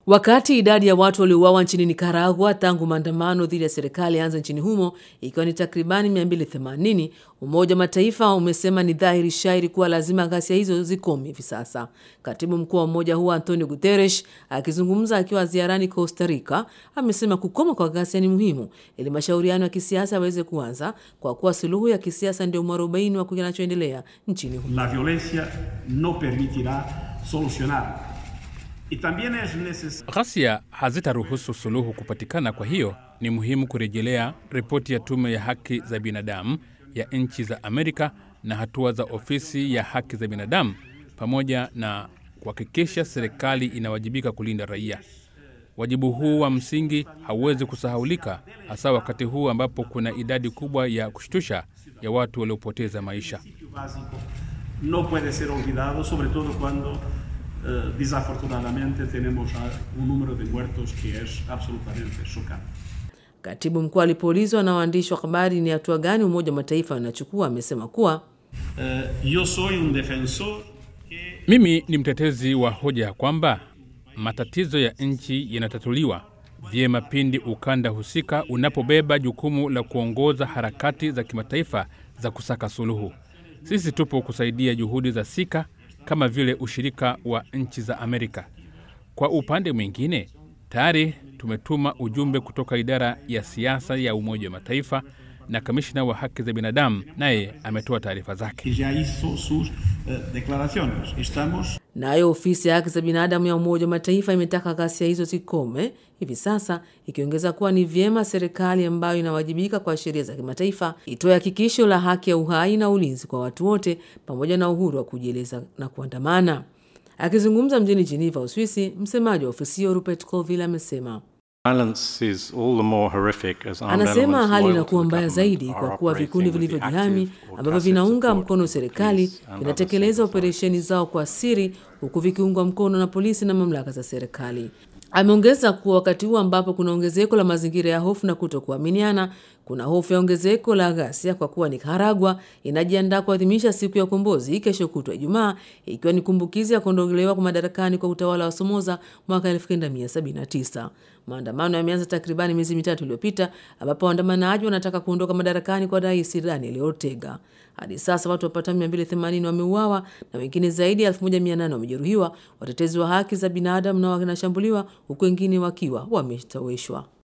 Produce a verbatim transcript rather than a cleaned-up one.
Wakati idadi ya watu waliouawa nchini Nicaragua tangu maandamano dhidi ya serikali yaanza nchini humo ikiwa ni takribani mia mbili themanini, Umoja wa Mataifa umesema ni dhahiri shairi kuwa lazima ghasia hizo zikome hivi sasa. Katibu mkuu wa umoja huo Antonio Guterres, akizungumza akiwa ziarani Costa Rica, amesema kukoma kwa ghasia ni muhimu ili mashauriano ya kisiasa yaweze kuanza, kwa kuwa suluhu ya kisiasa ndio mwarobaini wa kinachoendelea nchini humo. La violencia no permitirá solucionar. Ghasia hazitaruhusu suluhu kupatikana. Kwa hiyo ni muhimu kurejelea ripoti ya Tume ya Haki za Binadamu ya Nchi za Amerika na hatua za Ofisi ya Haki za Binadamu, pamoja na kuhakikisha serikali inawajibika kulinda raia. Wajibu huu wa msingi hauwezi kusahaulika, hasa wakati huu ambapo kuna idadi kubwa ya kushtusha ya watu waliopoteza maisha. No puede ser olvidado, sobre todo cuando Uh, desafortunadamente tenemos un número de muertos que es absolutamente chocante. Katibu mkuu alipoulizwa na waandishi wa habari ni hatua gani Umoja wa Mataifa unachukua, amesema kuwa uh, yo soy un defensor que... Mimi ni mtetezi wa hoja ya kwamba matatizo ya nchi yanatatuliwa vyema pindi ukanda husika unapobeba jukumu la kuongoza harakati za kimataifa za kusaka suluhu. Sisi tupo kusaidia juhudi za sika kama vile ushirika wa Nchi za Amerika. Kwa upande mwingine, tayari tumetuma ujumbe kutoka idara ya siasa ya Umoja wa Mataifa na kamishna wa haki za binadamu, naye ametoa taarifa zake. Nayo ofisi ya haki za binadamu ya Umoja wa Mataifa imetaka ghasia hizo zikome hivi sasa, ikiongeza kuwa ni vyema serikali ambayo inawajibika kwa sheria za kimataifa itoe hakikisho la haki ya uhai na ulinzi kwa watu wote, pamoja na uhuru wa kujieleza na kuandamana. Akizungumza mjini Geneva, Uswisi, msemaji wa ofisi hiyo Rupert Colville amesema Anasema hali inakuwa mbaya zaidi kwa kuwa vikundi vilivyojihami ambavyo vinaunga mkono serikali vinatekeleza operesheni zao kwa siri, huku vikiungwa mkono na polisi na mamlaka za serikali. Ameongeza kuwa wakati huu ambapo kuna ongezeko la mazingira ya hofu na kutokuaminiana, kuna hofu ya ongezeko la ghasia kwa kuwa Nicaragua inajiandaa kuadhimisha siku ya ukombozi kesho kutwa Ijumaa, ikiwa ni kumbukizi ya kuondolewa kwa madarakani kwa utawala wa Somoza mwaka elfu kenda mia sabini na tisa. Maandamano yameanza takribani miezi mitatu iliyopita, ambapo waandamanaji wanataka kuondoka madarakani kwa Rais Daniel Ortega. Hadi sasa watu wapatao mia mbili themanini wameuawa na wengine zaidi ya elfu moja mia nane wamejeruhiwa. Watetezi wa haki za binadamu nao wanashambuliwa, huku wengine wakiwa wametoweshwa.